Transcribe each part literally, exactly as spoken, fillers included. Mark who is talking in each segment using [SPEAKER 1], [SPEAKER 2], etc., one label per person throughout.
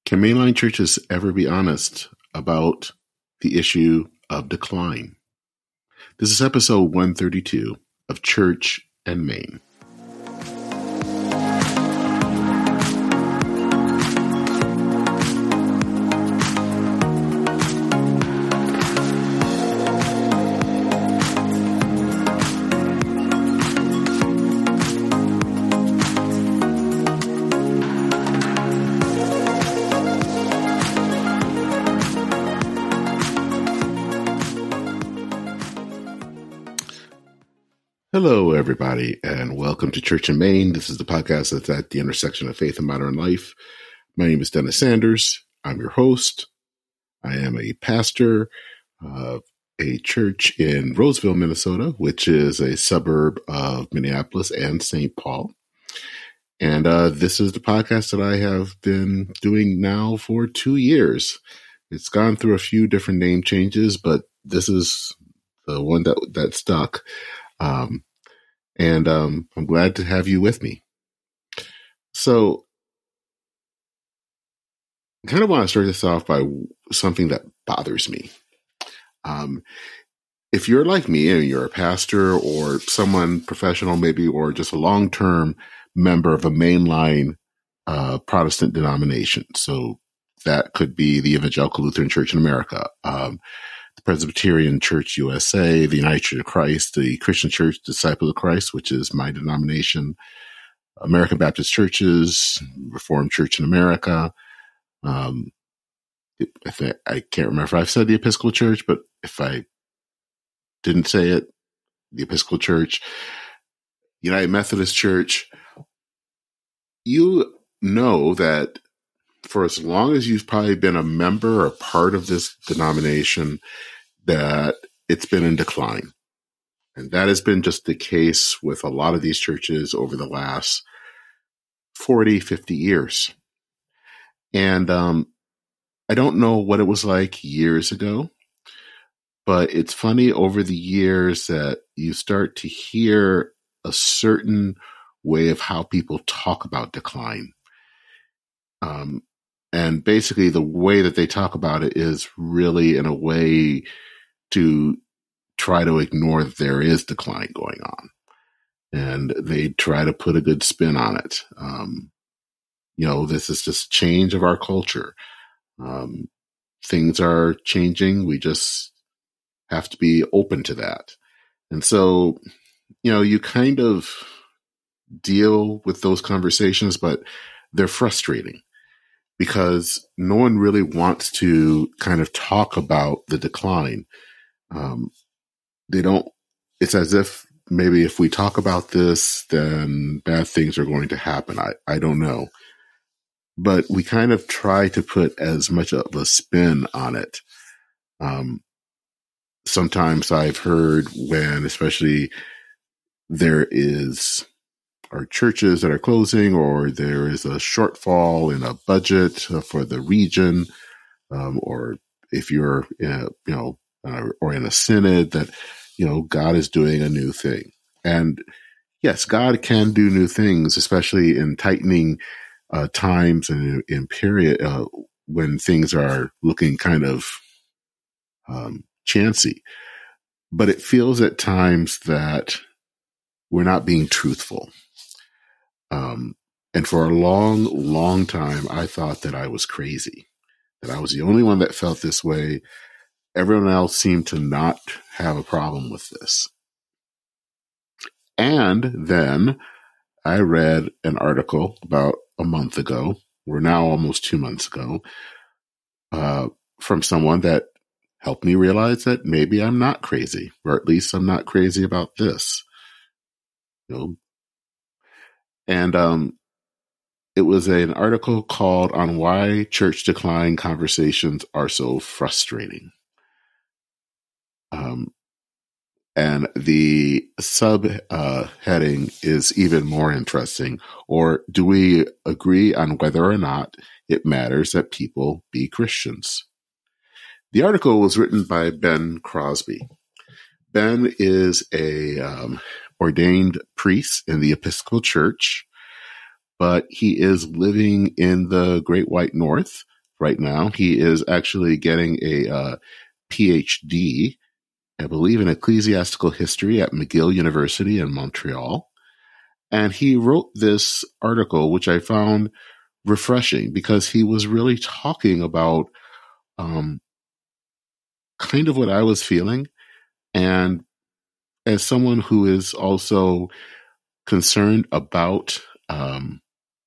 [SPEAKER 1] Can mainline churches ever be honest about the issue of decline? This is episode one thirty-two of Church and Main. Hello, everybody, and welcome to Church and Main. This is the podcast that's at the intersection of faith and modern life. My name is Dennis Sanders. I'm your host. I am a pastor of a church in Roseville, Minnesota, which is a suburb of Minneapolis and Saint Paul. And uh, this is the podcast that I have been doing now for two years. It's gone through a few different name changes, but this is the one that, that stuck. Um, and, um, I'm glad to have you with me. So I kind of want to start this off by something that bothers me. Um, if you're like me and you're a pastor or someone professional, maybe, or just a long-term member of a mainline, uh, Protestant denomination. So that could be the Evangelical Lutheran Church in America, um, the Presbyterian Church U S A, the United Church of Christ, the Christian Church Disciples of Christ, which is my denomination, American Baptist Churches, Reformed Church in America. Um, if I, I can't remember if I've said the Episcopal Church, but if I didn't say it, the Episcopal Church, United Methodist Church, you know that for as long as you've probably been a member or part of this denomination, that it's been in decline. And that has been just the case with a lot of these churches over the last forty, fifty years. And um, I don't know what it was like years ago, but it's funny over the years that you start to hear a certain way of how people talk about decline. Um, And basically the way that they talk about it is really in a way to try to ignore that there is decline going on. And they try to put a good spin on it. Um, you know, this is just change of our culture. Um, things are changing. We just have to be open to that. And so, you know, you kind of deal with those conversations, but they're frustrating, because no one really wants to kind of talk about the decline. Um, they don't, it's as if maybe if we talk about this, then bad things are going to happen. I, I don't know. But we kind of try to put as much of a spin on it. Um, sometimes I've heard when, especially there is are churches that are closing, or there is a shortfall in a budget for the region, um, or if you're, in a, you know, uh, or in a synod, that, you know, God is doing a new thing. And yes, God can do new things, especially in tightening uh, times and in, in period uh, when things are looking kind of um, chancy. But it feels at times that we're not being truthful. Um, and for a long, long time, I thought that I was crazy, that I was the only one that felt this way. Everyone else seemed to not have a problem with this. And then I read an article about a month ago, we're now almost two months ago, uh, from someone that helped me realize that maybe I'm not crazy, or at least I'm not crazy about this. You know, and, um, it was an article called On Why Church Decline Conversations Are So Frustrating. Um, and the sub uh, heading is even more interesting. Or do we agree on whether or not it matters that people be Christians? The article was written by Ben Crosby. Ben is a um, ordained priest in the Episcopal Church, but he is living in the Great White North, right now. He is actually getting a uh, P H D, I believe, in ecclesiastical history at McGill University in Montreal. And he wrote this article, which I found refreshing because he was really talking about um, kind of what I was feeling. And as someone who is also concerned about um,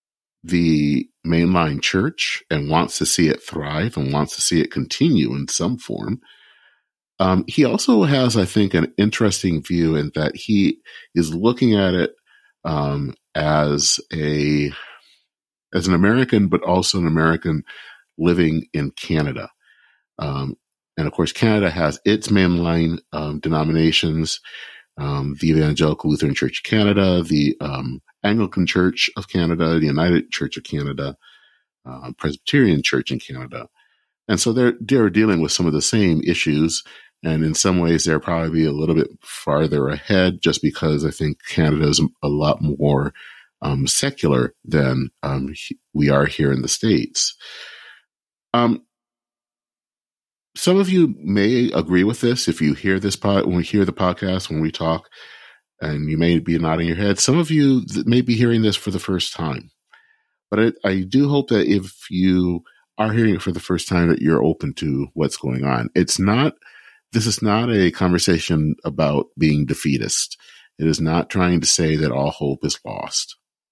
[SPEAKER 1] the mainline church and wants to see it thrive and wants to see it continue in some form, um, he also has, I think, an interesting view in that he is looking at it um, as a as an American, but also an American living in Canada. Um, and of course, Canada has its mainline um, denominations, um, the Evangelical Lutheran Church of Canada, the um, Anglican Church of Canada, the United Church of Canada, uh, Presbyterian Church in Canada. And so they're, they're dealing with some of the same issues. And in some ways, they're probably a little bit farther ahead just because I think Canada is a lot more um, secular than um, we are here in the States. Um, some of you may agree with this if you hear this pod, when we hear the podcast, when we talk, and you may be nodding your head. Some of you may be hearing this for the first time. But I, I do hope that if you are hearing it for the first time, that you're open to what's going on. It's not, this is not a conversation about being defeatist. It is not trying to say that all hope is lost.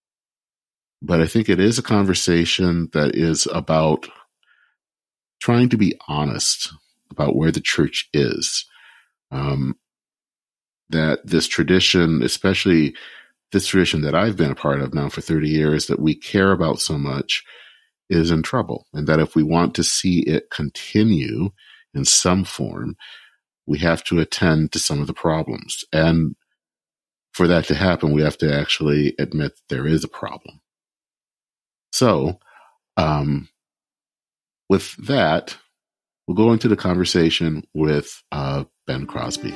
[SPEAKER 1] But I think it is a conversation that is about trying to be honest about where the church is. Um, that this tradition, especially this tradition that I've been a part of now for thirty years, that we care about so much, is in trouble. And that if we want to see it continue in some form, we have to attend to some of the problems. And for that to happen, we have to actually admit there is a problem. So, um, with that, we'll go into the conversation with uh, Ben Crosby.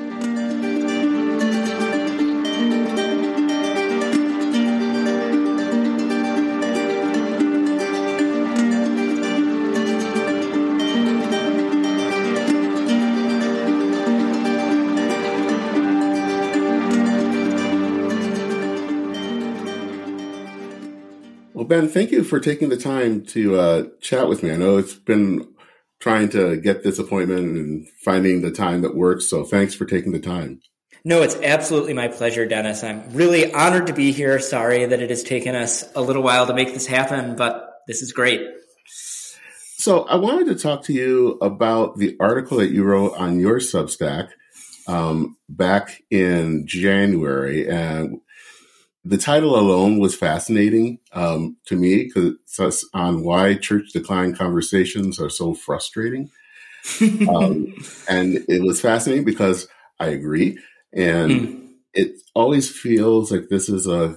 [SPEAKER 1] Well, Ben, thank you for taking the time to uh, chat with me. I know it's been trying to get this appointment and finding the time that works, so thanks for taking the time.
[SPEAKER 2] No, it's absolutely my pleasure, Dennis. I'm really honored to be here. Sorry that it has taken us a little while to make this happen, but this is great.
[SPEAKER 1] So I wanted to talk to you about the article that you wrote on your Substack um, back in January, and the title alone was fascinating um, to me because it's on why church decline conversations are so frustrating. um, and it was fascinating because I agree. And mm. it always feels like this is a,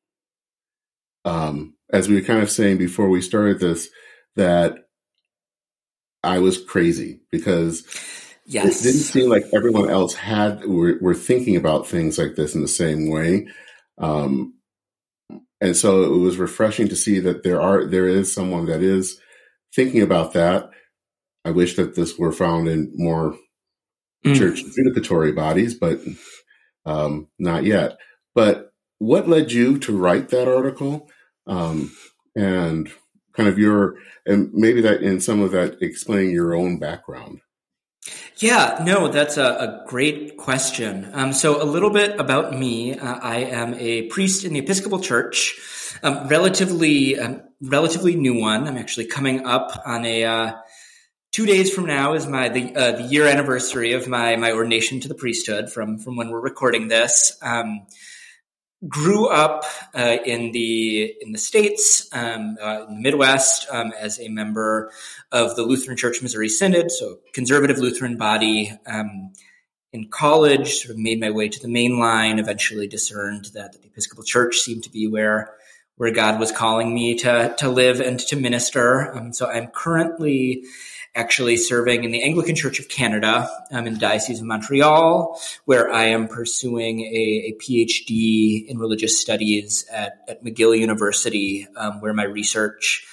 [SPEAKER 1] um, as we were kind of saying before we started this, that I was crazy because yes. It didn't seem like everyone else had, were, were thinking about things like this in the same way. Um, and so it was refreshing to see that there are, there is someone that is thinking about that. I wish that this were found in more mm. church adjudicatory bodies, but, um, not yet. But what led you to write that article? Um, and kind of your, and maybe that in some of that explaining your own background.
[SPEAKER 2] Yeah, no, that's a, a great question. Um, so a little bit about me. Uh, I am a priest in the Episcopal Church, um, relatively, um, relatively new one. I'm actually coming up on a, uh, two days from now is my, the, uh, the year anniversary of my, my ordination to the priesthood from, from when we're recording this. Um, grew up, uh, in the, in the States, um, uh, in the Midwest, um, as a member of the Lutheran Church Missouri Synod, so conservative Lutheran body. Um, in college, sort of made my way to the main line, eventually discerned that the Episcopal Church seemed to be where, where God was calling me to, to live and to minister. Um, so I'm currently actually serving in the Anglican Church of Canada, um, in the Diocese of Montreal, where I am pursuing a, a P H D in religious studies at, at McGill University, um, where my research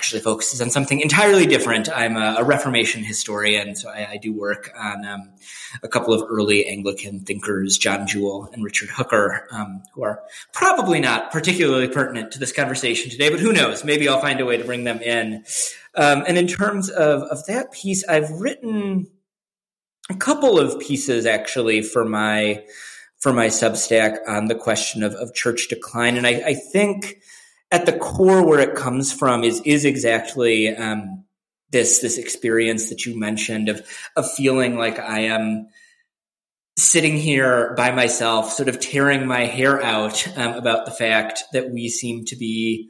[SPEAKER 2] actually focuses on something entirely different. I'm a, a Reformation historian, so I, I do work on um, a couple of early Anglican thinkers, John Jewell and Richard Hooker, um, who are probably not particularly pertinent to this conversation today, but who knows? Maybe I'll find a way to bring them in. Um, and in terms of, of that piece, I've written a couple of pieces actually for my for my Substack on the question of, of church decline. And I, I think at the core where it comes from is is exactly um, this this experience that you mentioned of of feeling like I am sitting here by myself, sort of tearing my hair out um, about the fact that we seem to be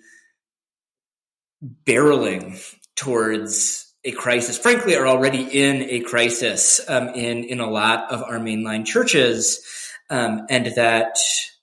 [SPEAKER 2] barreling towards a crisis, frankly, are already in a crisis um, in, in a lot of our mainline churches. Um, and that,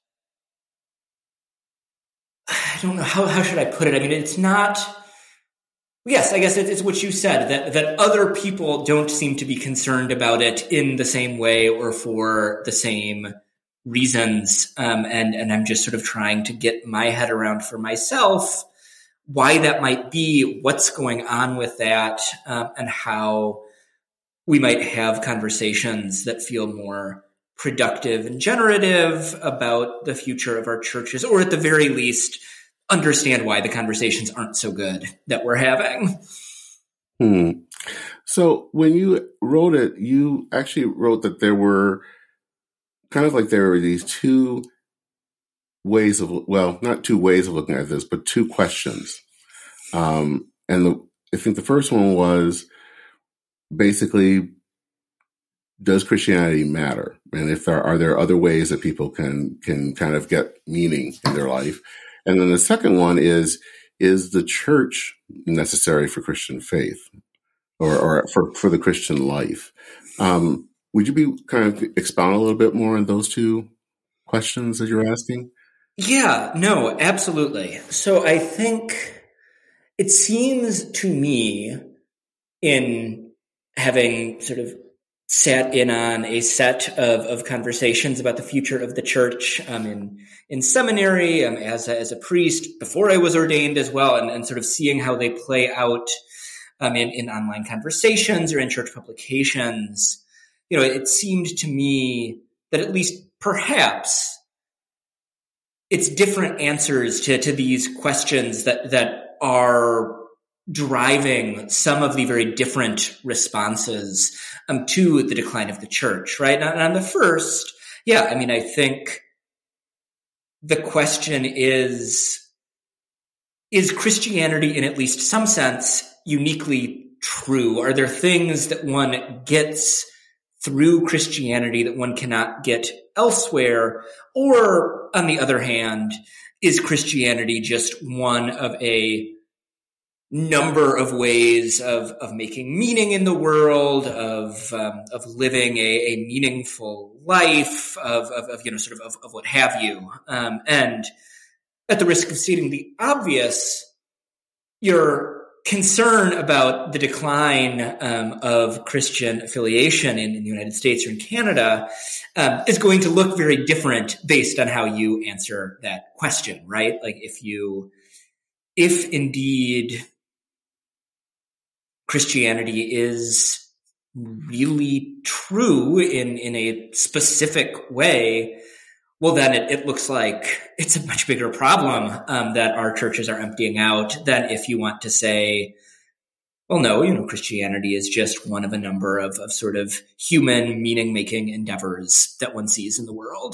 [SPEAKER 2] I don't know, how, how should I put it? I mean, it's not, yes, I guess it's what you said, that, that other people don't seem to be concerned about it in the same way or for the same reasons. Um, and, and I'm just sort of trying to get my head around for myself why that might be, what's going on with that, um, and how we might have conversations that feel more productive and generative about the future of our churches, or at the very least, understand why the conversations aren't so good that we're having.
[SPEAKER 1] Hmm. So when you wrote it, you actually wrote that there were kind of like there were these two ways of, well, not two ways of looking at this, but two questions. Um, and the, I think the first one was basically, does Christianity matter? And if there are there other ways that people can can kind of get meaning in their life? And then the second one is, is the church necessary for Christian faith or, or for, for the Christian life? Um, would you be kind of expound a little bit more on those two questions that you're asking?
[SPEAKER 2] Yeah, no, absolutely. So I think it seems to me, in having sort of sat in on a set of, of conversations about the future of the church um, in in seminary, um, as a, as a priest, before I was ordained as well, and, and sort of seeing how they play out um, in, in online conversations or in church publications, you know, it seemed to me that at least perhaps it's different answers to, to these questions that that are driving some of the very different responses um, to the decline of the church, right? And on the first, yeah, I mean, I think the question is, is Christianity in at least some sense uniquely true? Are there things that one gets through Christianity that one cannot get elsewhere? Or, on the other hand, is Christianity just one of a number of ways of, of making meaning in the world, of um, of living a, a meaningful life, of, of, of you know, sort of, of, of what have you. Um, and at the risk of stating the obvious, your concern about the decline um, of Christian affiliation in, in the United States or in Canada um, is going to look very different based on how you answer that question, right? Like if you, if indeed Christianity is really true in, in a specific way, well, then it, it looks like it's a much bigger problem um, that our churches are emptying out than if you want to say, well, no, you know, Christianity is just one of a number of, of sort of human meaning-making endeavors that one sees in the world.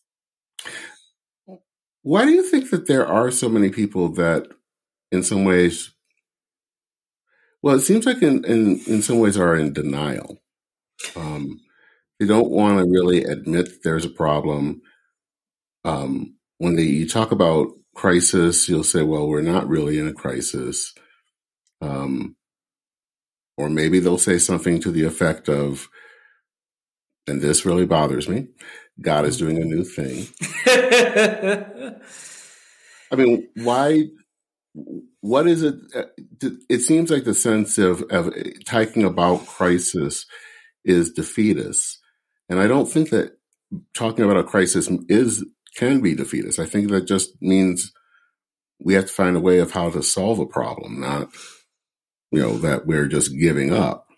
[SPEAKER 1] Why do you think that there are so many people that in some ways, well, it seems like in, in, in some ways are in denial. Um, they don't want to really admit there's a problem. Um, when they, you talk about crisis, you'll say, well, we're not really in a crisis. Um, or maybe they'll say something to the effect of, and this really bothers me, God is doing a new thing. I mean, why, what is it? It seems like the sense of, of talking about crisis is defeatist. And I don't think that talking about a crisis is, can be defeatist. I think that just means we have to find a way of how to solve a problem, not, you know, that we're just giving up.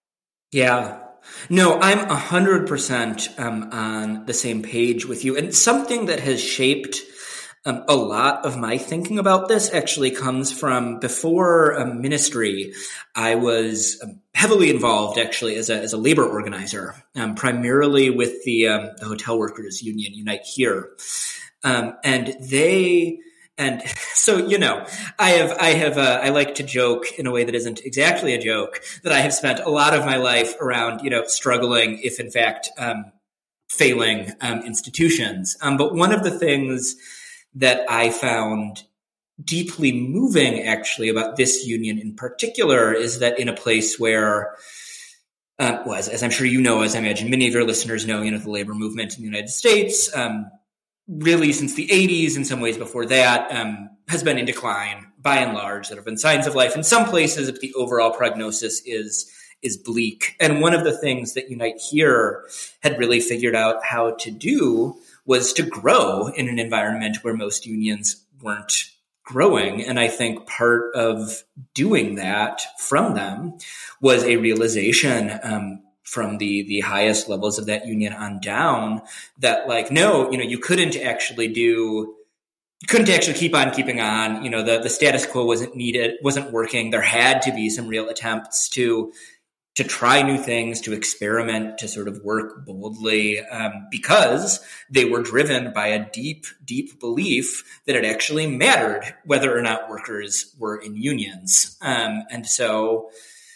[SPEAKER 2] Yeah. No, I'm a hundred percent um, on the same page with you. And something that has shaped um, a lot of my thinking about this actually comes from before um, ministry. I was um, heavily involved actually as a, as a labor organizer, um, primarily with the, um, the Hotel Workers Union, Unite Here. Um, and they... And so, you know, I have, I have, uh, I like to joke in a way that isn't exactly a joke that I have spent a lot of my life around, you know, struggling, if in fact, um, failing, um, institutions. Um, but one of the things that I found deeply moving actually about this union in particular is that in a place where, uh, well, as, as I'm sure you know, as I imagine many of your listeners know, you know, the labor movement in the United States, um, really since the eighties, in some ways before that, um, has been in decline by and large. There have been signs of life in some places, but the overall prognosis is is bleak. And one of the things that Unite Here had really figured out how to do was to grow in an environment where most unions weren't growing. And I think part of doing that from them was a realization, um, from the the highest levels of that union on down, that like, no, you know, you couldn't actually do, you couldn't actually keep on keeping on. You know, the, the status quo wasn't needed, wasn't working. There had to be some real attempts to to try new things, to experiment, to sort of work boldly, um, because they were driven by a deep, deep belief that it actually mattered whether or not workers were in unions. Um, and so,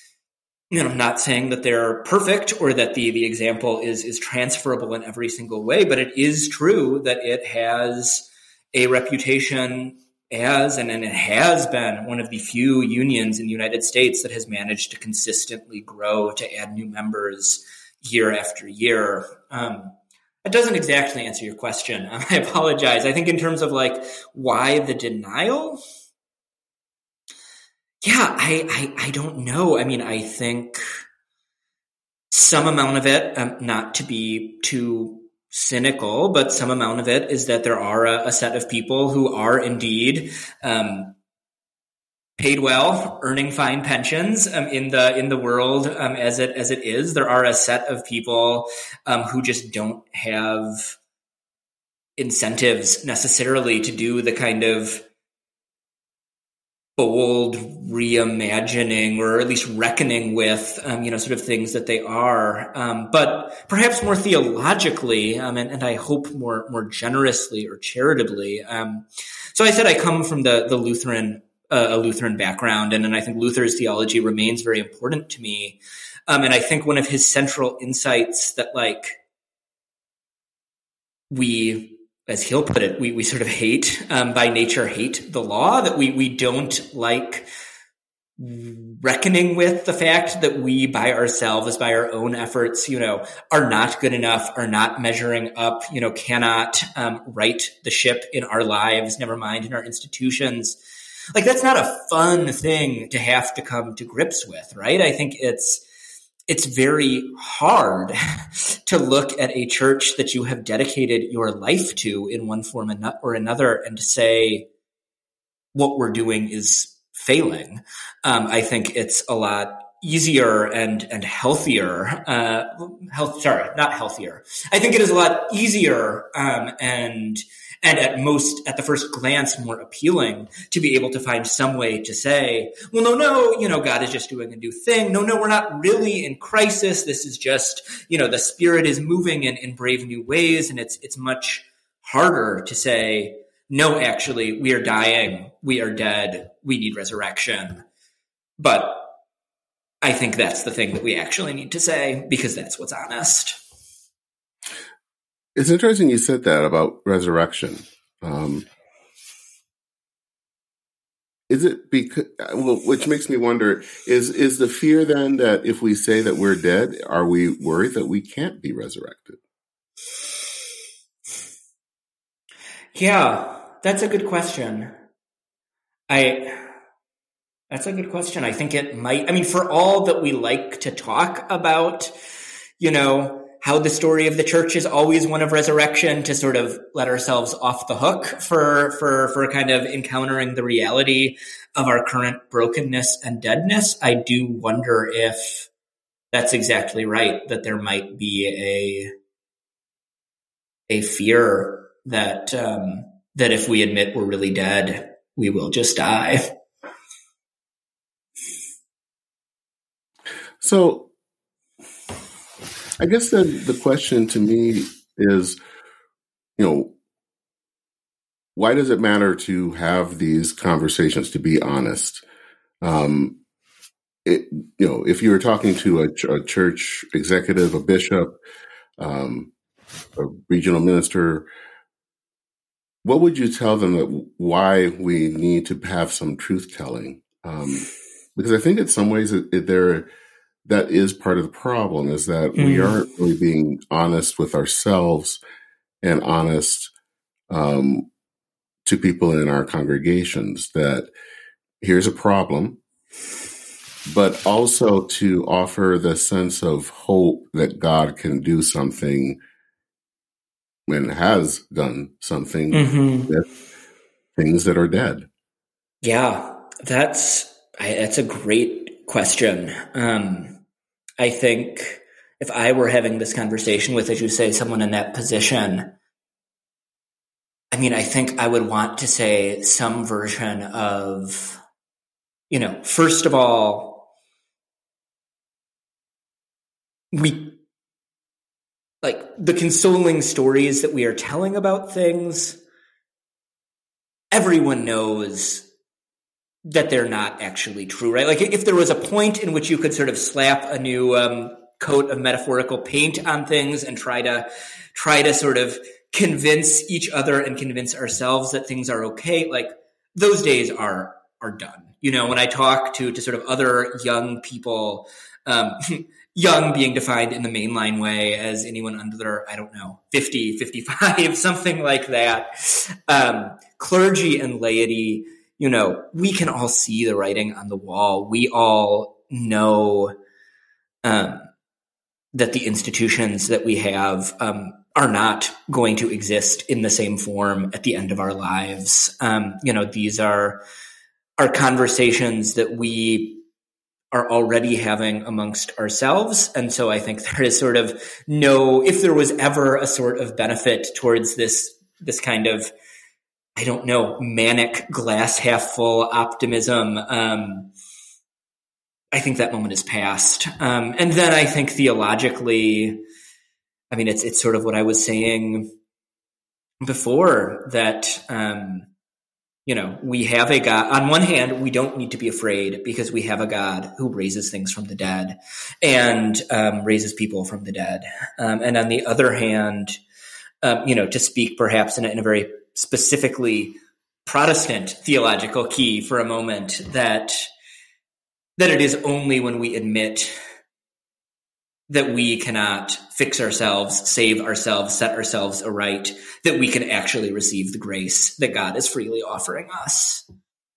[SPEAKER 2] you know, I'm not saying that they're perfect or that the, the example is, is transferable in every single way, but it is true that it has a reputation as, and, and it has been one of the few unions in the United States that has managed to consistently grow, to add new members year after year. Um, it doesn't exactly answer your question. I apologize. I think in terms of like, why the denial? Yeah, I, I, I don't know. I mean, I think some amount of it, um, not to be too cynical, but some amount of it is that there are a, a set of people who are indeed um, paid well, earning fine pensions um, in the in the world um, as it as it is. There are a set of people um, who just don't have incentives necessarily to do the kind of bold reimagining, or at least reckoning with, um, you know, sort of things that they are. Um, but perhaps more theologically, um, and, and I hope more, more generously or charitably. Um, so I said I come from the, the Lutheran, uh, a Lutheran background, and, and I think Luther's theology remains very important to me. Um, and I think one of his central insights that, like, we, as he'll put it, we, we sort of hate, um, by nature, hate the law, that we, we don't like reckoning with the fact that we by ourselves, by our own efforts, you know, are not good enough, are not measuring up, you know, cannot um, right the ship in our lives, never mind in our institutions. Like, that's not a fun thing to have to come to grips with, right? I think it's, It's very hard to look at a church that you have dedicated your life to in one form or another and to say what we're doing is failing. Um, I think it's a lot easier and and healthier. Uh, health, sorry, not healthier. I think it is a lot easier um, and and at most, at the first glance, more appealing to be able to find some way to say, well, no, no, you know, God is just doing a new thing. No, no, we're not really in crisis. This is just, you know, the Spirit is moving in, in brave new ways. And it's, it's much harder to say, no, actually, we are dying. We are dead. We need resurrection. But I think that's the thing that we actually need to say, because that's what's honest.
[SPEAKER 1] It's interesting you said that about resurrection. Um, is it because, well, which makes me wonder, is, is the fear then that if we say that we're dead, are we worried that we can't be resurrected?
[SPEAKER 2] Yeah, that's a good question. I, that's a good question. I think it might, I mean, for all that we like to talk about, you know, how the story of the church is always one of resurrection, to sort of let ourselves off the hook for, for, for kind of encountering the reality of our current brokenness and deadness. I do wonder if that's exactly right, that there might be a, a fear that, um, that if we admit we're really dead, we will just die.
[SPEAKER 1] So, I guess the, the question to me is, you know, why does it matter to have these conversations, to be honest? Um, it, you know, if you were talking to a, ch- a church executive, a bishop, um, a regional minister, what would you tell them that why we need to have some truth telling? Um, because I think in some ways it, it, there, that is part of the problem, is that mm. we aren't really being honest with ourselves and honest um, to people in our congregations, that here's a problem, but also to offer the sense of hope that God can do something and has done something mm-hmm. with things that are dead.
[SPEAKER 2] Yeah, that's I, that's a great question. Um, I think if I were having this conversation with, as you say, someone in that position, I mean, I think I would want to say some version of, you know, first of all, we, like, the consoling stories that we are telling about things, everyone knows that they're not actually true, right? Like, if there was a point in which you could sort of slap a new um, coat of metaphorical paint on things and try to try to sort of convince each other and convince ourselves that things are okay, like, those days are are done. You know, when I talk to to sort of other young people, um, young being defined in the mainline way as anyone under, I don't know, fifty, fifty-five, something like that, um, clergy and laity, you know, we can all see the writing on the wall. We all know um, that the institutions that we have um, are not going to exist in the same form at the end of our lives. Um, you know, these are are conversations that we are already having amongst ourselves. And so I think there is sort of no, if there was ever a sort of benefit towards this, this kind of, I don't know, manic glass half full optimism, um, I think that moment is past. Um, and then I think theologically, I mean, it's, it's sort of what I was saying before, that, um, you know, we have a God. On one hand, we don't need to be afraid because we have a God who raises things from the dead and um, raises people from the dead. Um, and on the other hand, um, you know, to speak perhaps in a, in a very specifically Protestant theological key for a moment, that that it is only when we admit that we cannot fix ourselves, save ourselves, set ourselves aright, that we can actually receive the grace that God is freely offering us.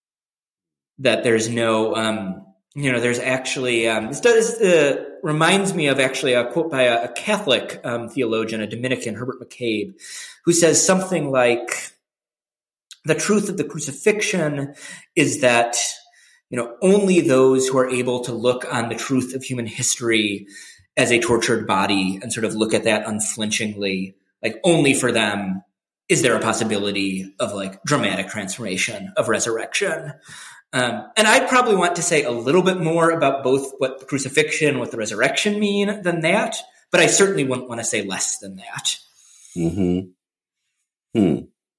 [SPEAKER 2] That there's no, um, you know, there's actually, um, this does, uh, reminds me of actually a quote by a, a Catholic um, theologian, a Dominican, Herbert McCabe, who says something like, the truth of the crucifixion is that, you know, only those who are able to look on the truth of human history as a tortured body and sort of look at that unflinchingly, like, only for them is there a possibility of like dramatic transformation, of resurrection. Um, and I probably want to say a little bit more about both what the crucifixion, what the resurrection mean than that, but I certainly wouldn't want to say less than that.
[SPEAKER 1] Mm-hmm. Hmm.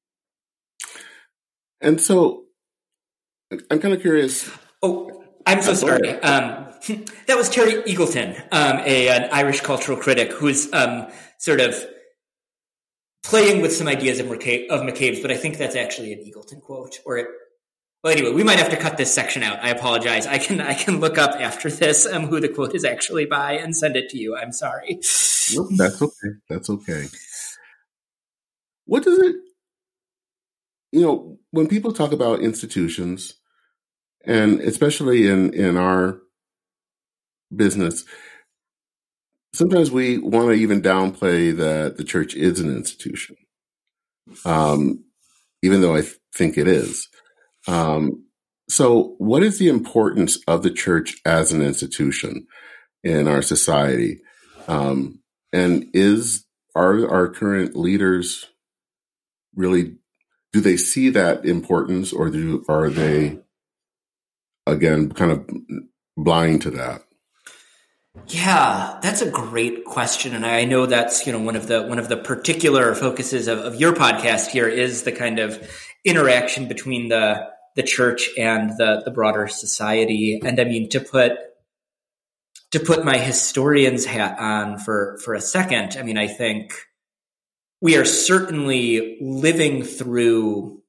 [SPEAKER 1] And so I'm kind of curious.
[SPEAKER 2] Oh, I'm so sorry. Um, that was Terry Eagleton, um, a, an Irish cultural critic who's um, sort of playing with some ideas of, McCabe, of McCabe's, but I think that's actually an Eagleton quote. Or it, well, anyway, we might have to cut this section out. I apologize. I can I can look up after this um, who the quote is actually by and send it to you. I'm sorry.
[SPEAKER 1] Nope, that's okay. That's okay. What does it? You know, when people talk about institutions, and especially in, in our business, sometimes we want to even downplay that the church is an institution, um, even though I th- think it is. Um, so what is the importance of the church as an institution in our society? Um, and is are our current leaders really, do they see that importance, or do are they, again, kind of blind to that?
[SPEAKER 2] Yeah, that's a great question. And I know that's, you know, one of the, one of the particular focuses of, of your podcast here is the kind of interaction between the, the church and the, the broader society. And I mean, to put, to put my historian's hat on for, for a second, I mean, I think we are certainly living through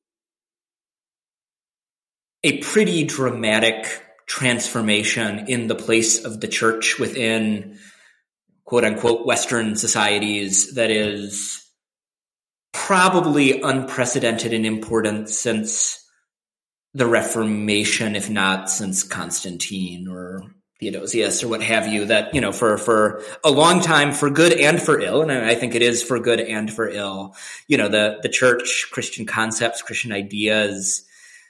[SPEAKER 2] a pretty dramatic transformation in the place of the church within quote unquote Western societies that is probably unprecedented in importance since the Reformation, if not since Constantine or Theodosius or what have you, that, you know, for, for a long time, for good and for ill, and I think it is for good and for ill, you know, the, the church, Christian concepts, Christian ideas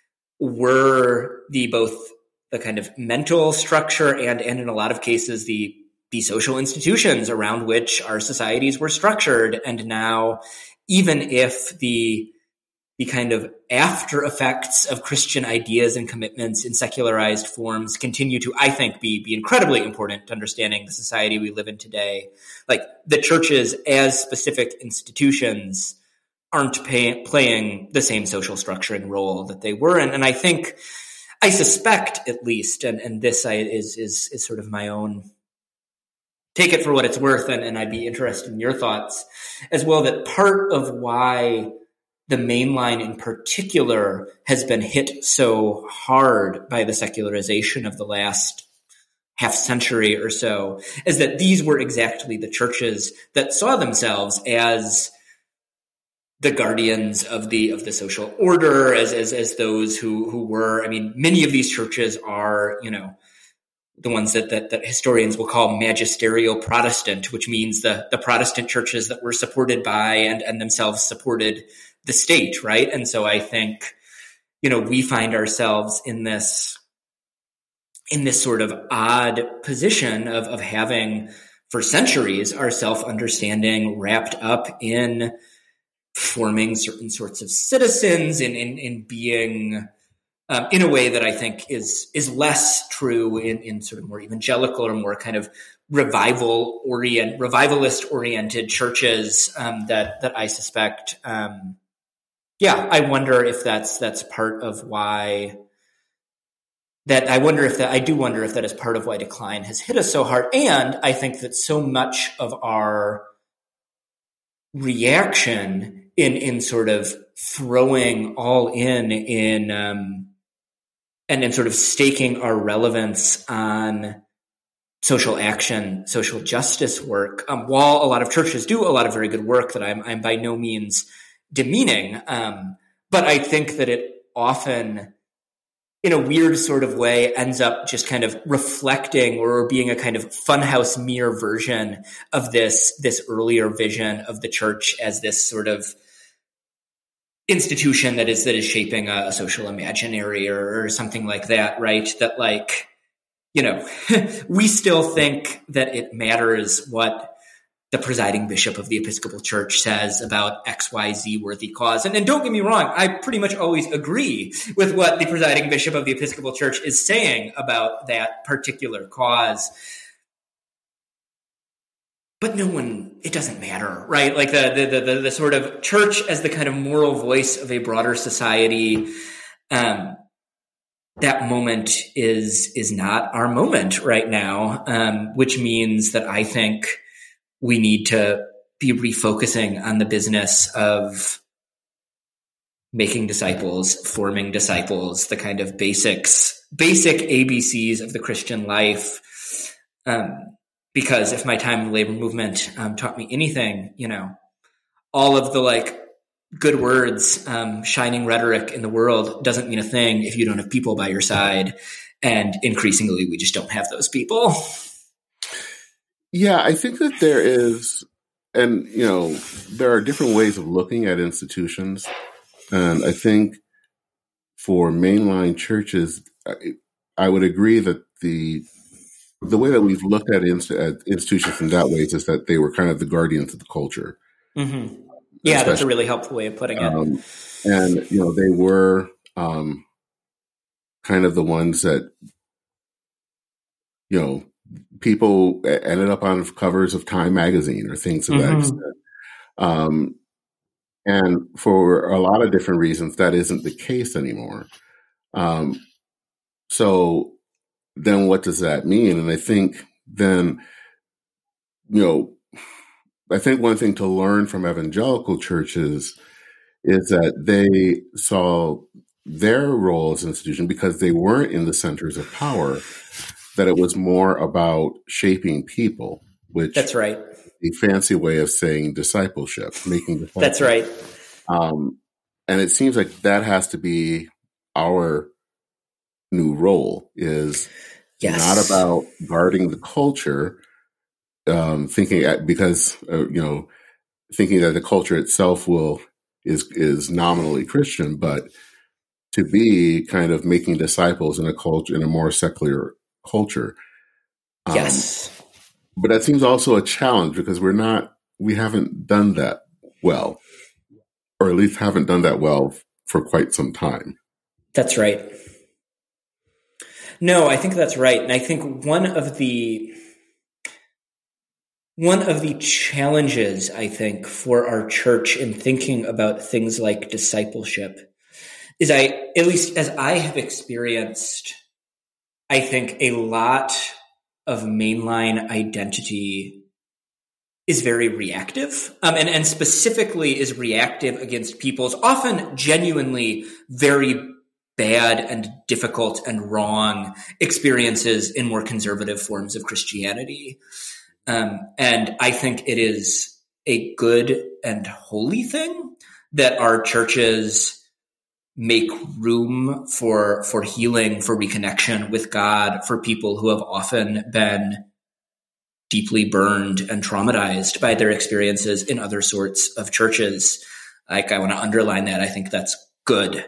[SPEAKER 2] were the both the kind of mental structure and, and in a lot of cases, the, the social institutions around which our societies were structured. And now, even if the, the kind of after effects of Christian ideas and commitments in secularized forms continue to, I think, be, be incredibly important to understanding the society we live in today, like the churches as specific institutions aren't pay, playing the same social structuring role that they were in. And I think, I suspect at least, and, and this I, is, is, is sort of my own, take it for what it's worth, and, and I'd be interested in your thoughts as well, that part of why the mainline in particular has been hit so hard by the secularization of the last half century or so is that these were exactly the churches that saw themselves as the guardians of the of the social order, as as as those who who were, I mean, many of these churches are, you know, the ones that that, that historians will call magisterial Protestant, which means the the Protestant churches that were supported by and and themselves supported the state, right? And so I think, you know, we find ourselves in this in this sort of odd position of of having for centuries our self-understanding wrapped up in forming certain sorts of citizens, in in, in being um, in a way that I think is is less true in, in sort of more evangelical or more kind of revival orient revivalist oriented churches um, that that I suspect. Um, yeah, I wonder if that's that's part of why. That I wonder if that I do wonder if that is part of why decline has hit us so hard, and I think that so much of our reaction in in sort of throwing all in in um, and in sort of staking our relevance on social action, social justice work. Um, while a lot of churches do a lot of very good work that I'm I'm by no means demeaning, um, but I think that it often, in a weird sort of way, ends up just kind of reflecting or being a kind of funhouse mirror version of this, this earlier vision of the church as this sort of institution that is, that is shaping a, a social imaginary or, or something like that, right? That, like, you know, we still think that it matters what the presiding bishop of the Episcopal Church says about X Y Z worthy cause. And, and don't get me wrong, I pretty much always agree with what the presiding bishop of the Episcopal Church is saying about that particular cause. But no one, it doesn't matter, right? Like the, the, the, the, the sort of church as the kind of moral voice of a broader society, um, that moment is, is not our moment right now, um, which means that I think we need to be refocusing on the business of making disciples, forming disciples, the kind of basics, basic A B Cs of the Christian life. Um, because if my time in the labor movement um, taught me anything, you know, all of the like good words, um, shining rhetoric in the world doesn't mean a thing if you don't have people by your side. And increasingly, we just don't have those people.
[SPEAKER 1] Yeah, I think that there is, and you know, there are different ways of looking at institutions, and I think for mainline churches, I, I would agree that the the way that we've looked at, inst- at institutions in that way is that they were kind of the guardians of the culture.
[SPEAKER 2] Mm-hmm. Yeah, that's a really helpful way of putting it.
[SPEAKER 1] Um, and you know, they were um, kind of the ones that, you know, people ended up on covers of Time magazine or things of mm-hmm. that extent. Um, and for a lot of different reasons, that isn't the case anymore. Um, so then what does that mean? And I think then, you know, I think one thing to learn from evangelical churches is that they saw their role as an institution, because they weren't in the centers of power, that it was more about shaping people, which
[SPEAKER 2] that's right.
[SPEAKER 1] A fancy way of saying discipleship, making discipleship.
[SPEAKER 2] That's right.
[SPEAKER 1] Um, and it seems like that has to be our new role, is yes. not about guarding the culture, um, thinking at, because, uh, you know, thinking that the culture itself will is is nominally Christian, but to be kind of making disciples in a culture, in a more secular culture. Um,
[SPEAKER 2] yes.
[SPEAKER 1] But that seems also a challenge, because we're not, we haven't done that well, or at least haven't done that well for quite some time.
[SPEAKER 2] That's right. No, I think that's right. And I think one of the, one of the challenges, I think, for our church in thinking about things like discipleship is I, at least as I have experienced, I think a lot of mainline identity is very reactive, um, and, and specifically is reactive against people's often genuinely very bad and difficult and wrong experiences in more conservative forms of Christianity. Um, and I think it is a good and holy thing that our churches make room for, for healing, for reconnection with God, for people who have often been deeply burned and traumatized by their experiences in other sorts of churches. Like, I want to underline that. I think that's good.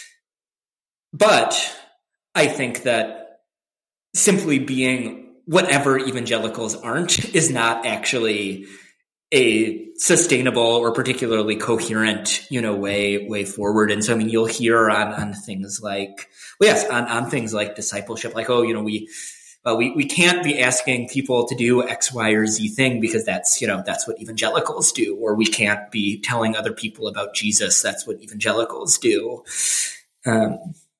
[SPEAKER 2] But I think that simply being whatever evangelicals aren't is not actually a sustainable or particularly coherent, you know, way, way forward. And so, I mean, you'll hear on, on things like, well, yes, on, on things like discipleship, like, oh, you know, we, well, we, we can't be asking people to do X, Y, or Z thing because that's, you know, that's what evangelicals do. Or we can't be telling other people about Jesus. That's what evangelicals do. Um,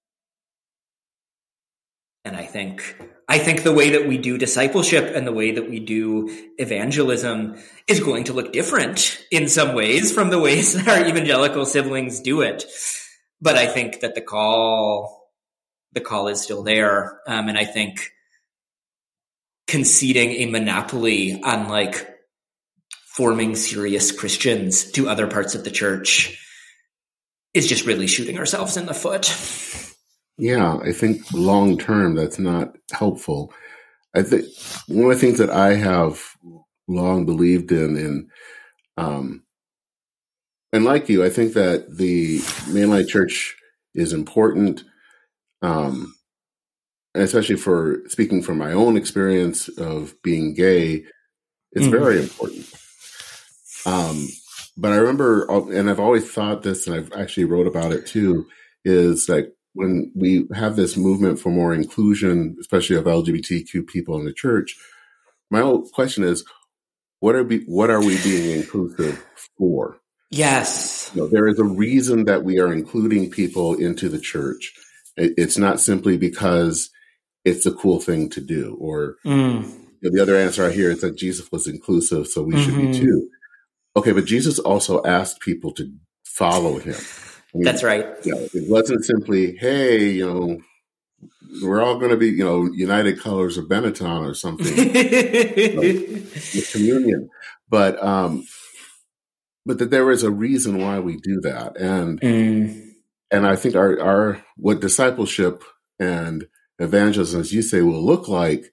[SPEAKER 2] and I think, I think the way that we do discipleship and the way that we do evangelism is going to look different in some ways from the ways that our evangelical siblings do it. But I think that the call, the call is still there. Um, and I think conceding a monopoly on like forming serious Christians to other parts of the church is just really shooting ourselves in the foot.
[SPEAKER 1] Yeah, I think long term that's not helpful. I think one of the things that I have long believed in, in um, and like you, I think that the mainline church is important, um, and especially for speaking from my own experience of being gay, it's mm. very important. Um, but I remember, and I've always thought this, and I've actually wrote about it too, is like, when we have this movement for more inclusion, especially of L G B T Q people in the church, my old question is, what are we, what are we being inclusive for?
[SPEAKER 2] Yes.
[SPEAKER 1] You know, there is a reason that we are including people into the church. It's not simply because it's a cool thing to do. Or mm. you know, the other answer I hear is that Jesus was inclusive, so we mm-hmm. should be too. Okay, but Jesus also asked people to follow him. I mean,
[SPEAKER 2] that's right.
[SPEAKER 1] You know, it wasn't simply, hey, you know, we're all going to be, you know, United Colors of Benetton or something, you know, with communion. But, um, but that there is a reason why we do that. And, mm. and I think our, our, what discipleship and evangelism, as you say, will look like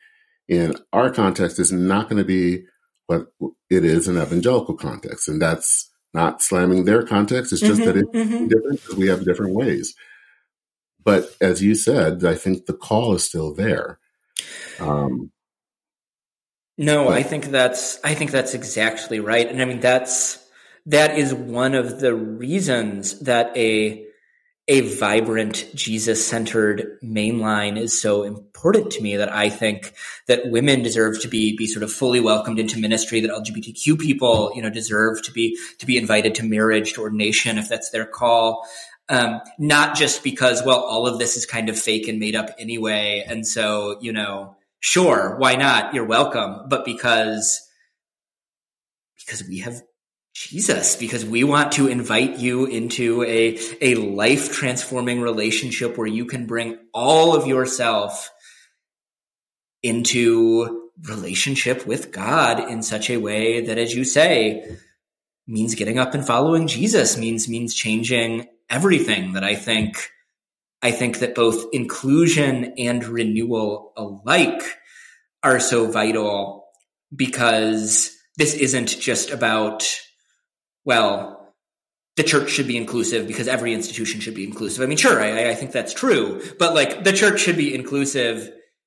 [SPEAKER 1] in our context is not going to be what it is in evangelical context. And that's not slamming their context. It's just mm-hmm, that it's mm-hmm. different because we have different ways. But as you said, I think the call is still there. Um,
[SPEAKER 2] no, but, I think that's, I think that's exactly right. And I mean, that's, that is one of the reasons that a, a vibrant Jesus-centered mainline is so important to me, that I think that women deserve to be, be sort of fully welcomed into ministry, that L G B T Q people, you know, deserve to be, to be invited to marriage, to ordination, if that's their call. Um, not just because, well, all of this is kind of fake and made up anyway. And so, you know, sure, why not? You're welcome. But because, because we have Jesus, because we want to invite you into a, a life transforming relationship where you can bring all of yourself into relationship with God in such a way that, as you say, means getting up and following Jesus, means, means changing everything. That I think, I think that both inclusion and renewal alike are so vital, because this isn't just about, well, the church should be inclusive because every institution should be inclusive. I mean, sure, I, I think that's true, but like the church should be inclusive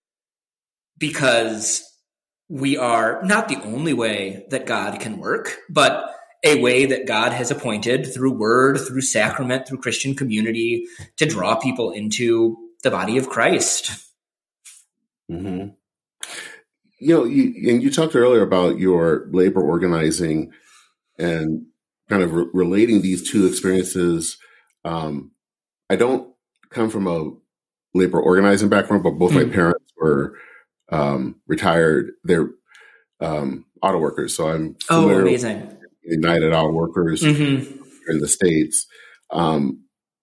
[SPEAKER 2] because we are not the only way that God can work, but a way that God has appointed through word, through sacrament, through Christian community to draw people into the body of Christ.
[SPEAKER 1] Mm-hmm. You know, you, and you talked earlier about your labor organizing and kind of re- relating these two experiences. Um, I don't come from a labor organizing background, but both mm-hmm. my parents were um, retired. They're um, auto workers, so I'm
[SPEAKER 2] familiar. Oh, amazing. With
[SPEAKER 1] United Auto Workers mm-hmm. in the States. Um,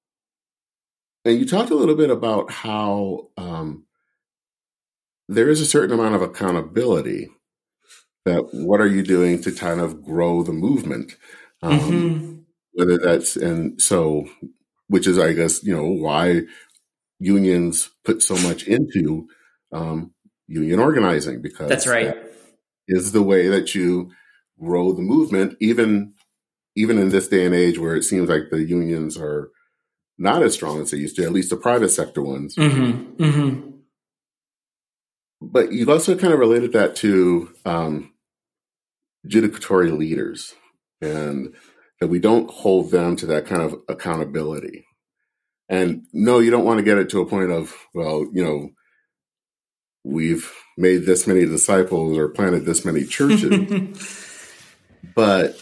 [SPEAKER 1] and you talked a little bit about how um, there is a certain amount of accountability. That what are you doing to kind of grow the movement? Um, mm-hmm. Whether that's, and so, which is, I guess, you know, why unions put so much into um, union organizing, because
[SPEAKER 2] that's right.
[SPEAKER 1] That is the way that you grow the movement, even, even in this day and age where it seems like the unions are not as strong as they used to, at least the private sector ones.
[SPEAKER 2] Mm-hmm. Mm-hmm.
[SPEAKER 1] But you've also kind of related that to um, judicatory leaders, and that we don't hold them to that kind of accountability. And no, you don't want to get it to a point of, well, you know, we've made this many disciples or planted this many churches. But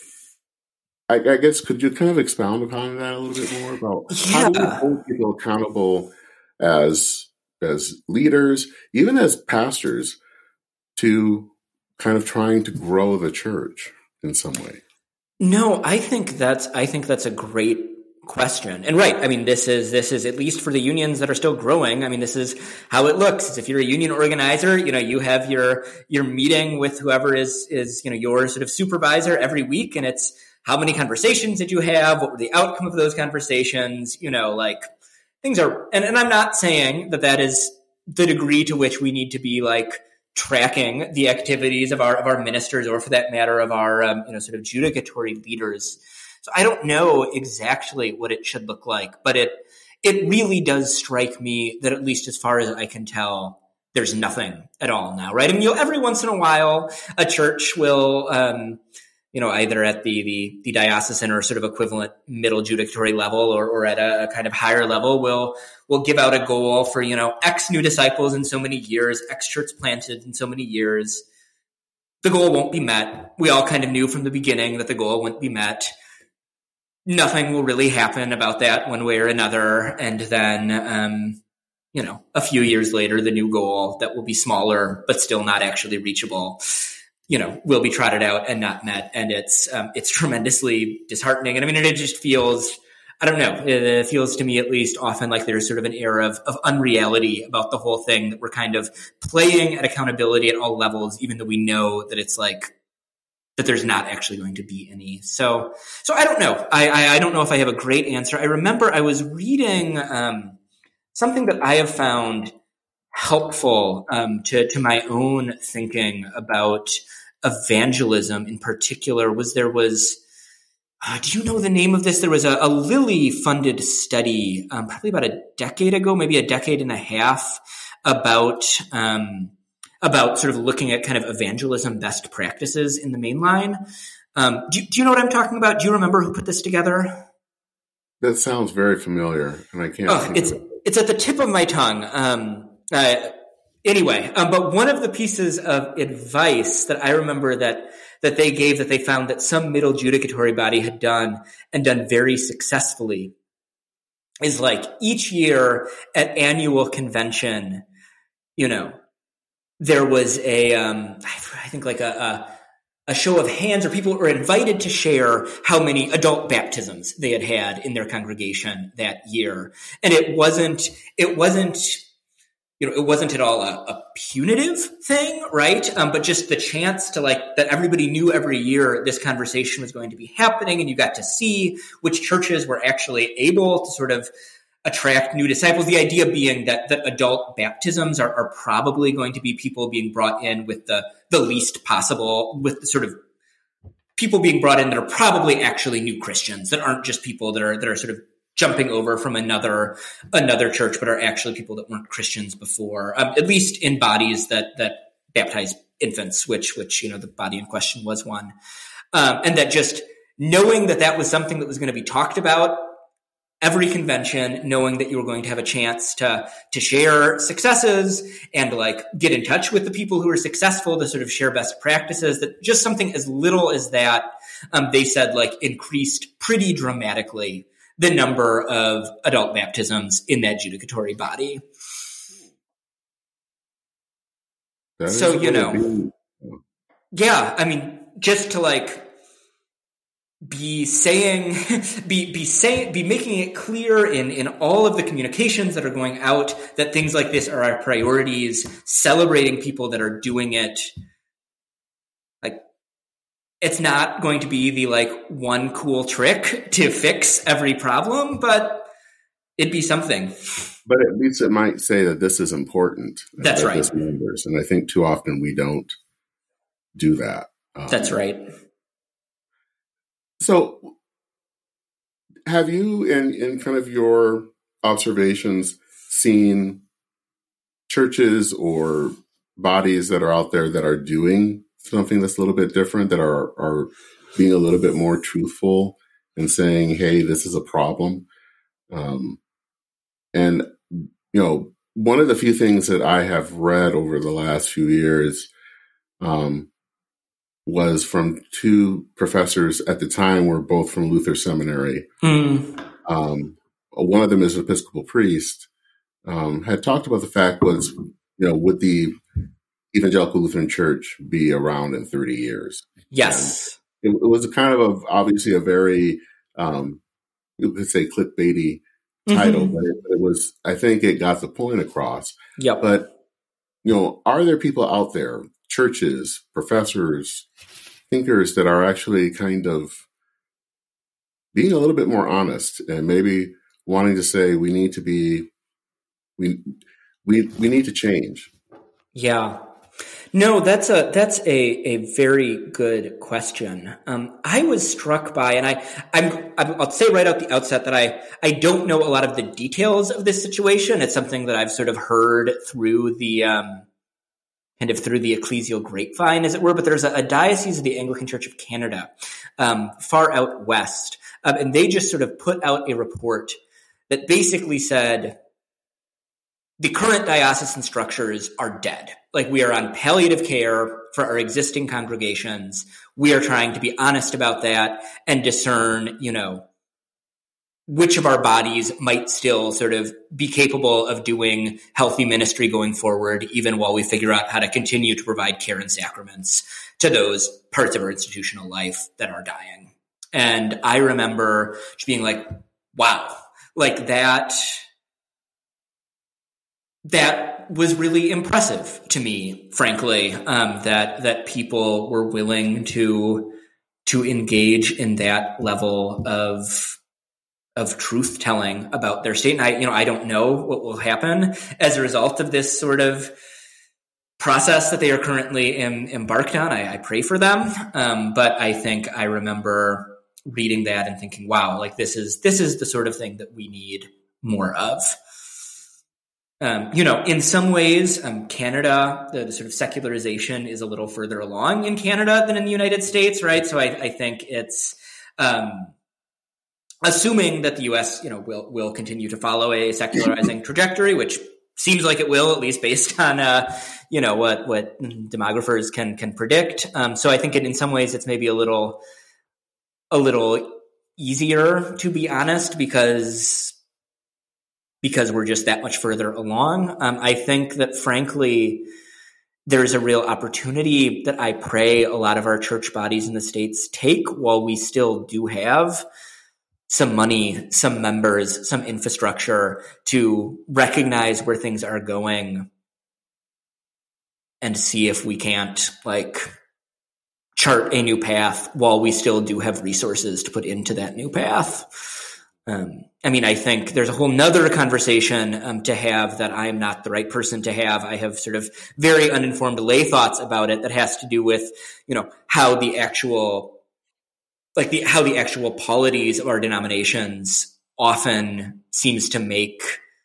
[SPEAKER 1] I, I guess, could you kind of expound upon that a little bit more about
[SPEAKER 2] yeah.
[SPEAKER 1] how do we hold people accountable as as leaders, even as pastors, to kind of trying to grow the church in some way?
[SPEAKER 2] No, I think that's I think that's a great question. And right, I mean, this is this is at least for the unions that are still growing. I mean, this is how it looks. If you're a union organizer, you know, you have your your meeting with whoever is is you know your sort of supervisor every week, and it's how many conversations did you have? What were the outcome of those conversations? You know, like things are, and, and I'm not saying that that is the degree to which we need to be like tracking the activities of our of our ministers, or for that matter of our um, you know sort of judicatory leaders. So I don't know exactly what it should look like, but it it really does strike me that, at least as far as I can tell, there's nothing at all now, right? I mean, you know, every once in a while, a church will, um, you know, either at the, the the diocesan or sort of equivalent middle judicatory level, or, or at a, a kind of higher level, will will give out a goal for, you know, X new disciples in so many years, X church planted in so many years. The goal won't be met. We all kind of knew from the beginning that the goal wouldn't be met. Nothing will really happen about that one way or another. And then, um, you know, a few years later, the new goal that will be smaller, but still not actually reachable, you know, will be trotted out and not met. And it's, um, it's tremendously disheartening. And I mean, it just feels, I don't know, it feels to me at least often like there's sort of an air of, of unreality about the whole thing, that we're kind of playing at accountability at all levels, even though we know that it's like, that there's not actually going to be any. So, so I don't know. I, I, I don't know if I have a great answer. I remember I was reading um, something that I have found helpful um, to, to my own thinking about evangelism in particular was there was, uh, do you know the name of this? There was a, a Lilly-funded study um, probably about a decade ago, maybe a decade and a half, about um, about sort of looking at kind of evangelism best practices in the mainline. Um, do, do you know what I'm talking about? Do you remember who put this together?
[SPEAKER 1] That sounds very familiar, and I can't.
[SPEAKER 2] Oh, it's it's at the tip of my tongue. Um, uh, anyway, um, but one of the pieces of advice that I remember that that they gave, that they found that some middle judicatory body had done and done very successfully, is like each year at annual convention, you know, there was a, um, I think like a, a, a show of hands, or people were invited to share how many adult baptisms they had had in their congregation that year. And it wasn't, it wasn't, you know, it wasn't at all a, a punitive thing, right? Um, but just the chance to like, that everybody knew every year this conversation was going to be happening, and you got to see which churches were actually able to sort of attract new disciples. The idea being that, that adult baptisms are, are probably going to be people being brought in with the, the least possible, with the sort of people being brought in that are probably actually new Christians, that aren't just people that are, that are sort of jumping over from another, another church, but are actually people that weren't Christians before, um, at least in bodies that, that baptize infants, which, which, you know, the body in question was one. Um, and that just knowing that that was something that was going to be talked about every convention, knowing that you were going to have a chance to, to share successes and like get in touch with the people who are successful to sort of share best practices, that just something as little as that, um, they said like increased pretty dramatically the number of adult baptisms in that judicatory body.
[SPEAKER 1] That
[SPEAKER 2] so, you know,
[SPEAKER 1] be-
[SPEAKER 2] yeah, I mean, just to like, be saying, be, be saying, be making it clear in, in all of the communications that are going out that things like this are our priorities, celebrating people that are doing it. Like, it's not going to be the like one cool trick to fix every problem, but it'd be something.
[SPEAKER 1] But at least it might say that this is important.
[SPEAKER 2] That's right.
[SPEAKER 1] This matters. And I think too often we don't do that. Um,
[SPEAKER 2] That's right.
[SPEAKER 1] So have you, in, in kind of your observations, seen churches or bodies that are out there that are doing something that's a little bit different, that are, are being a little bit more truthful and saying, hey, this is a problem? Um, and, you know, one of the few things that I have read over the last few years, um, was from two professors at the time, were both from Luther Seminary. Mm. Um, one of them is an Episcopal priest, um, had talked about the fact was, you know, would the Evangelical Lutheran Church be around in thirty years?
[SPEAKER 2] Yes.
[SPEAKER 1] It, it was a kind of a, obviously a very, um, you could say clickbaity title, mm-hmm. but it, it was, I think it got the point across.
[SPEAKER 2] Yep.
[SPEAKER 1] But, you know, are there people out there, churches, professors, thinkers that are actually kind of being a little bit more honest and maybe wanting to say we need to be, we, we, we need to change?
[SPEAKER 2] Yeah. No, that's a, that's a, a very good question. Um, I was struck by, and I, I'm, I'll say right out the outset that I, I don't know a lot of the details of this situation. It's something that I've sort of heard through the, um, kind of through the ecclesial grapevine, as it were, but there's a, a diocese of the Anglican Church of Canada, um, far out west. Um, and they just sort of put out a report that basically said the current diocesan structures are dead. Like, we are on palliative care for our existing congregations. We are trying to be honest about that and discern, you know, which of our bodies might still sort of be capable of doing healthy ministry going forward, even while we figure out how to continue to provide care and sacraments to those parts of our institutional life that are dying. And I remember just being like, wow, like that, that was really impressive to me, frankly, um, that, that people were willing to, to engage in that level of, of truth telling about their state. And I, you know, I don't know what will happen as a result of this sort of process that they are currently em- embarked on. I, I pray for them. Um, but I think I remember reading that and thinking, wow, like this is, this is the sort of thing that we need more of. Um, you know, in some ways, um, Canada, the, the sort of secularization is a little further along in Canada than in the United States, right? So I, I think it's, um, assuming that the U S, you know, will, will continue to follow a secularizing trajectory, which seems like it will, at least based on, uh, you know, what, what demographers can, can predict. Um, so I think it, in some ways it's maybe a little, a little easier, to be honest, because, because we're just that much further along. Um, I think that frankly, there's a real opportunity that I pray a lot of our church bodies in the States take while we still do have some money, some members, some infrastructure to recognize where things are going and see if we can't like chart a new path while we still do have resources to put into that new path. Um, I mean, I think there's a whole nother conversation um, to have that I'm not the right person to have. I have sort of very uninformed lay thoughts about it that has to do with, you know, how the actual, like the, how the actual polities of our denominations often seems to make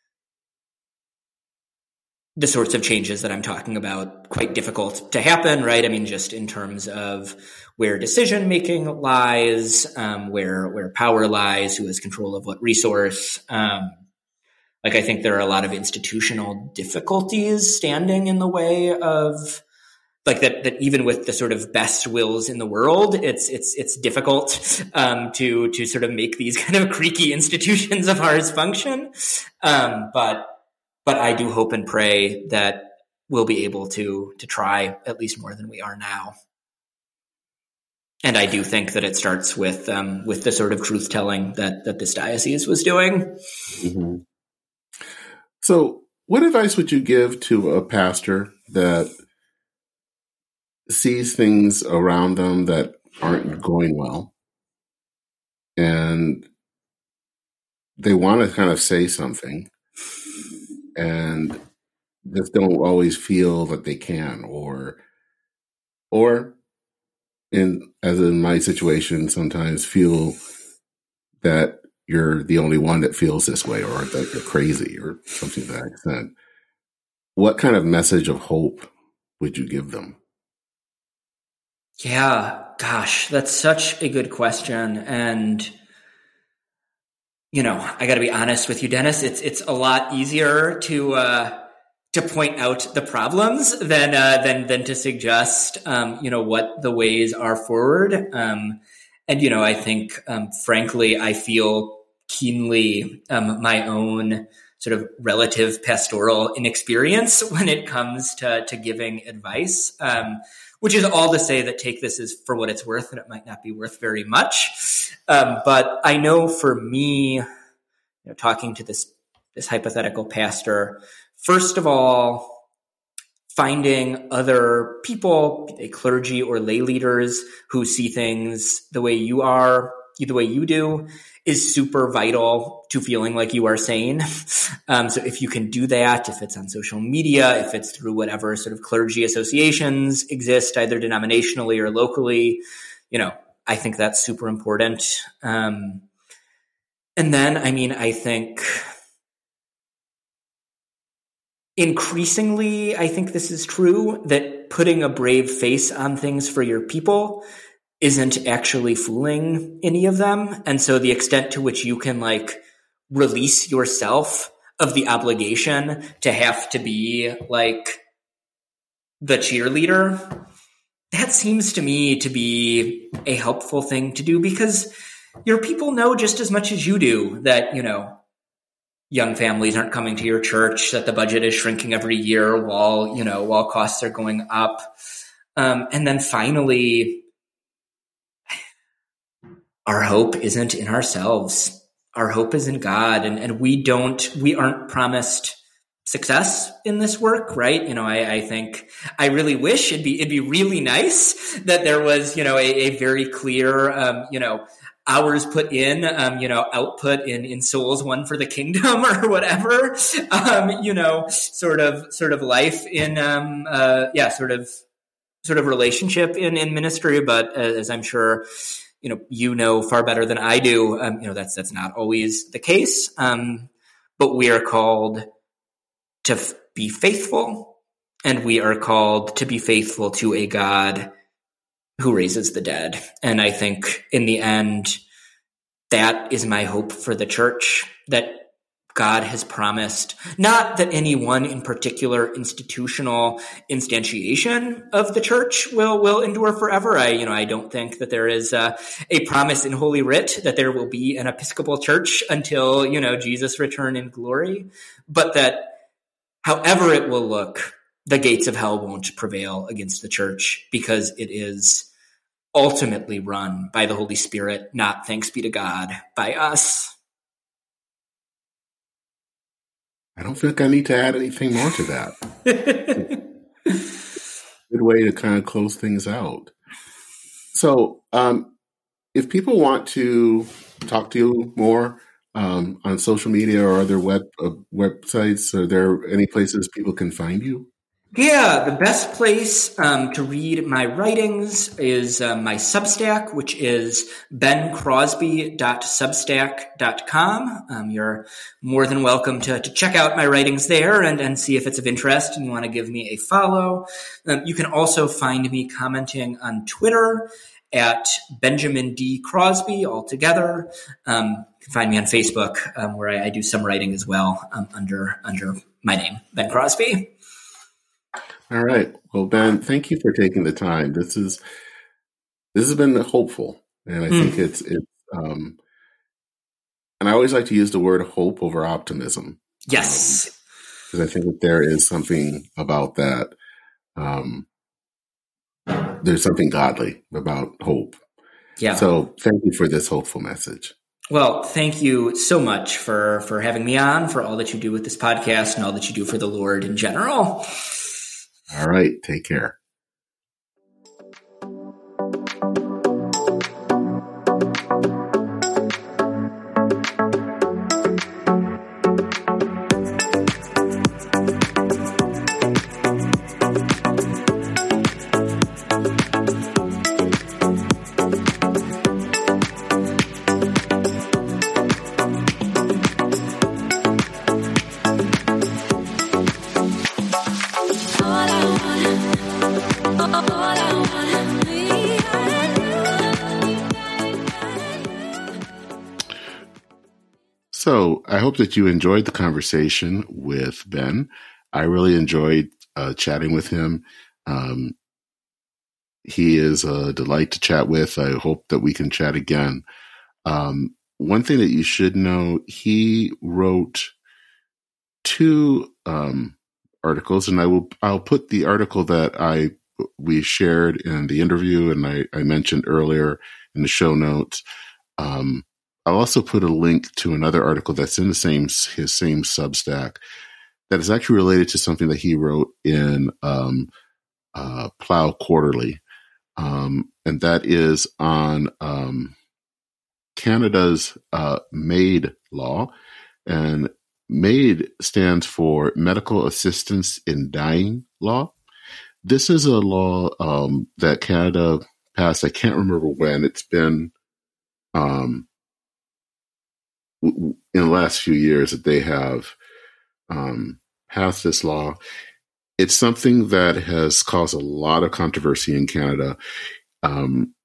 [SPEAKER 2] the sorts of changes that I'm talking about quite difficult to happen, right? I mean, just in terms of where decision making lies, um, where where power lies, who has control of what resource. Um, like, I think there are a lot of institutional difficulties standing in the way of, like, that. That even with the sort of best wills in the world, it's it's it's difficult um, to to sort of make these kind of creaky institutions of ours function. Um, but But I do hope and pray that we'll be able to to try at least more than we are now. And I do think that it starts with um, with the sort of truth telling that that this diocese was doing.
[SPEAKER 1] Mm-hmm. So, what advice would you give to a pastor that sees things around them that aren't going well, and they want to kind of say something, and just don't always feel that they can, or, or in, as in my situation, sometimes feel that you're the only one that feels this way, or that you're crazy, or something to that extent. What kind of message of hope would you give them?
[SPEAKER 2] Yeah, gosh, that's such a good question. And, you know, I got to be honest with you, Dennis, it's, it's a lot easier to, uh, to point out the problems than, uh, than, than to suggest, um, you know, what the ways are forward. Um, and, you know, I think, um, frankly, I feel keenly, um, my own sort of relative pastoral inexperience when it comes to, to giving advice. Um, which is all to say that take this as for what it's worth, and it might not be worth very much. Um, but I know for me, you know, talking to this, this hypothetical pastor, first of all, finding other people, be they clergy or lay leaders who see things the way you are, the way you do, is super vital to feeling like you are sane. Um, so if you can do that, if it's on social media, if it's through whatever sort of clergy associations exist, either denominationally or locally, you know, I think that's super important. Um, and then, I mean, I think increasingly, I think this is true, that putting a brave face on things for your people isn't actually fooling any of them. And so the extent to which you can like release yourself of the obligation to have to be like the cheerleader, that seems to me to be a helpful thing to do, because your people know just as much as you do that, you know, young families aren't coming to your church, that the budget is shrinking every year while, you know, while costs are going up. Um, and then finally, our hope isn't in ourselves. Our hope is in God, and, and we don't, we aren't promised success in this work, right? You know, I, I think I really wish it'd be, it'd be really nice that there was, you know, a, a very clear, um, you know, hours put in, um, you know, output in, in souls won for the kingdom or whatever, um, you know, sort of, sort of life in, um, uh, yeah, sort of, sort of relationship in, in ministry. But as I'm sure, you know, you know far better than I do, um, you know, that's, that's not always the case. Um, but we are called to f- be faithful, and we are called to be faithful to a God who raises the dead. And I think in the end, that is my hope for the church, that God has promised, not that any one in particular institutional instantiation of the church will, will endure forever. I, you know, I don't think that there is a, a promise in Holy Writ that there will be an Episcopal church until, you know, Jesus return in glory, but that however it will look, the gates of hell won't prevail against the church, because it is ultimately run by the Holy Spirit, not, thanks be to God, by us.
[SPEAKER 1] I don't think I need to add anything more to that. Good way to kind of close things out. So, um, if people want to talk to you more um, on social media or other web uh, websites, are there any places people can find you?
[SPEAKER 2] Yeah, the best place um, to read my writings is uh, my Substack, which is ben crosby dot substack dot com. Um, you're more than welcome to, to check out my writings there and, and see if it's of interest and you want to give me a follow. Um, you can also find me commenting on Twitter at Benjamin D. Crosby altogether. Um, you can find me on Facebook, um, where I, I do some writing as well um, under under my name, Ben Crosby.
[SPEAKER 1] All right. Well, Ben, thank you for taking the time. This is this has been hopeful, and I mm. think it's it's. Um, and I always like to use the word hope over optimism.
[SPEAKER 2] Yes,
[SPEAKER 1] because um, I think that there is something about that. Um, there's something godly about hope.
[SPEAKER 2] Yeah.
[SPEAKER 1] So, thank you for this hopeful message.
[SPEAKER 2] Well, thank you so much for for having me on, for all that you do with this podcast, and all that you do for the Lord in general.
[SPEAKER 1] All right. Take care. So I hope that you enjoyed the conversation with Ben. I really enjoyed uh, chatting with him. Um, he is a delight to chat with. I hope that we can chat again. Um, one thing that you should know, he wrote two um, articles, and I will I'll put the article that I we shared in the interview and I, I mentioned earlier in the show notes. Um, I'll also put a link to another article that's in the same his same Substack that is actually related to something that he wrote in um, uh, Plough Quarterly, um, and that is on um, Canada's uh, MAID law. And MAID stands for Medical Assistance in Dying Law. This is a law um, that Canada passed. I can't remember when. It's been um, in the last few years that they have um, passed this law. It's something that has caused a lot of controversy in Canada. Um,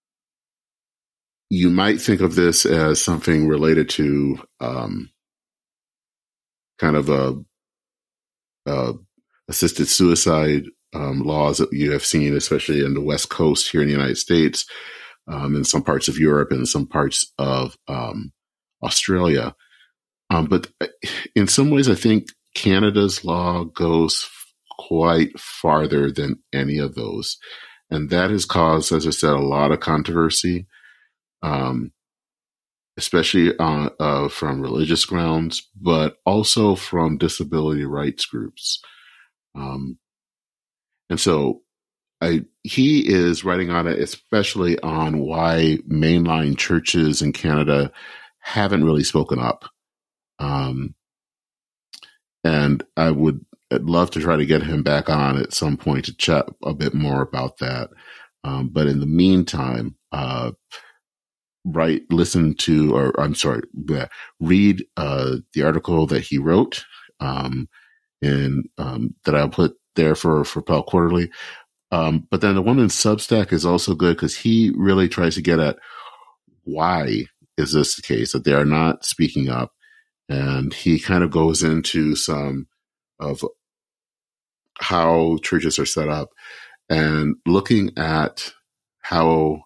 [SPEAKER 1] you might think of this as something related to um, kind of a, a assisted suicide um, laws that you have seen, especially in the West Coast here in the United States, um, in some parts of Europe and some parts of um, Australia. Um, but in some ways, I think Canada's law goes quite farther than any of those. And that has caused, as I said, a lot of controversy, um, especially uh, uh, from religious grounds, but also from disability rights groups. Um, and so I, he is writing on it, especially on why mainline churches in Canada haven't really spoken up. Um, and I would I'd love to try to get him back on at some point to chat a bit more about that. Um, but in the meantime, uh, write, listen to, or I'm sorry, read uh, the article that he wrote, um, and um, that I'll put there for for Pell Quarterly. Um, but then the one in Substack is also good because he really tries to get at why is this the case that they are not speaking up, and he kind of goes into some of how churches are set up and looking at how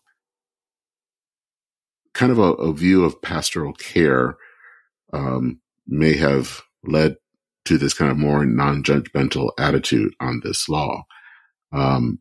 [SPEAKER 1] kind of a, a view of pastoral care um, may have led to this kind of more non-judgmental attitude on this law. Um,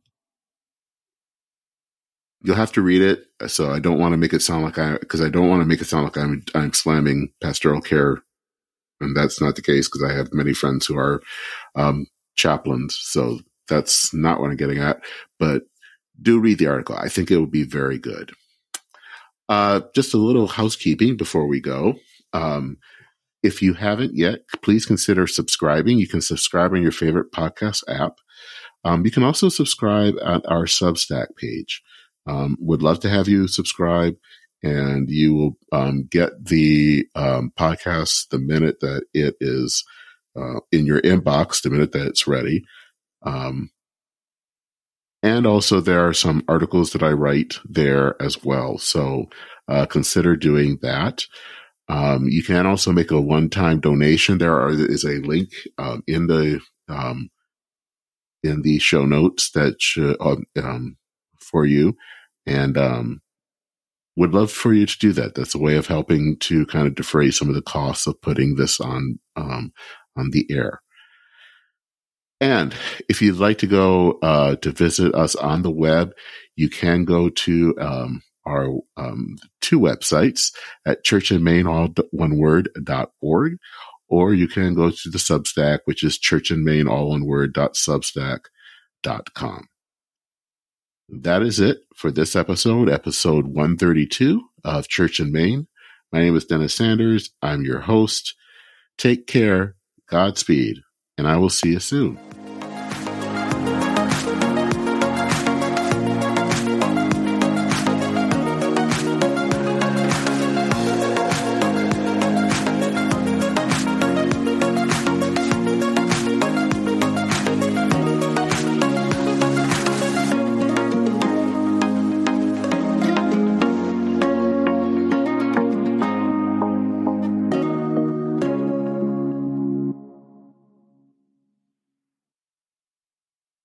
[SPEAKER 1] you'll have to read it. So I don't want to make it sound like I, because I don't want to make it sound like I'm, I'm slamming pastoral care. And that's not the case because I have many friends who are um, chaplains. So that's not what I'm getting at. But do read the article. I think it will be very good. Uh, just a little housekeeping before we go. Um, if you haven't yet, please consider subscribing. You can subscribe on your favorite podcast app. Um, you can also subscribe at our Substack page. Um, would love to have you subscribe, and you will um, get the um, podcast the minute that it is uh, in your inbox, the minute that it's ready. Um, and also there are some articles that I write there as well. So uh, consider doing that. Um, you can also make a one-time donation. There are, is a link um, in the um, in the show notes that should, um, for you, and um, would love for you to do that. That's a way of helping to kind of defray some of the costs of putting this on um, on the air. And if you'd like to go uh, to visit us on the web, you can go to um, our um, two websites at church in maine all one word dot org, or you can go to the Substack, which is church in maine all one word dot substack dot com. That is it for this episode, episode one thirty-two of Church in Maine. My name is Dennis Sanders. I'm your host. Take care, Godspeed, and I will see you soon.